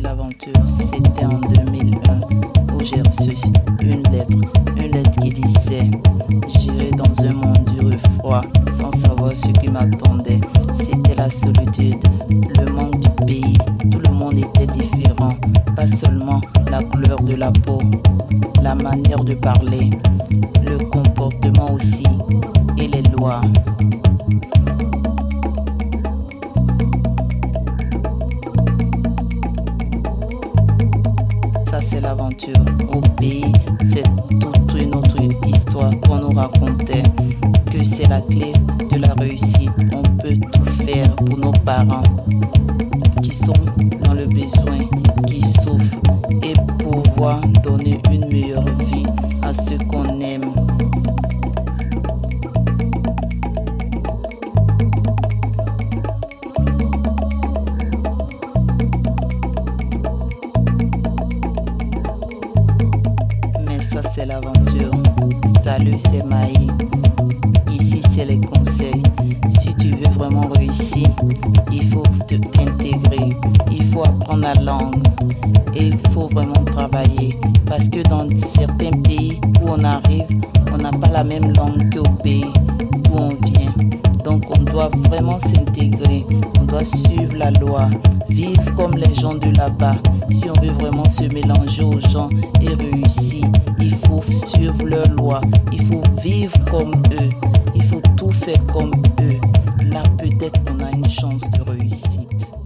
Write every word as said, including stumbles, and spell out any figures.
l'aventure, c'était en deux mille un où j'ai reçu une lettre, une lettre qui disait: j'irai dans un monde dur et froid sans savoir ce qui m'attendait. C'était la solitude, le manque du pays, tout le monde était différent, pas seulement la couleur de la peau, la manière de parler, le comportement aussi et les lois. Ça c'est l'aventure. Au pays, c'est toute une autre histoire qu'on nous racontait, que c'est la clé de la réussite. On peut tout faire pour nos parents qui sont dans le besoin, qui souffrent, et pouvoir donner une meilleure vie à ceux qu'on aime. Ça c'est l'aventure. Salut, c'est Maï. Ici c'est les conseils. Si tu veux vraiment réussir, il faut te t'intégrer, il faut apprendre la langue et il faut vraiment travailler, parce que dans certains pays où on arrive, on n'a pas la même langue qu'au pays d'où on vient. Donc on doit vraiment s'intégrer, on doit suivre la loi, vivre comme les gens de là-bas. Si on veut vraiment se mélanger aux gens et réussir, il faut suivre leurs lois, il faut vivre comme eux, il faut tout faire comme eux. Là peut-être qu'on a une chance de réussite.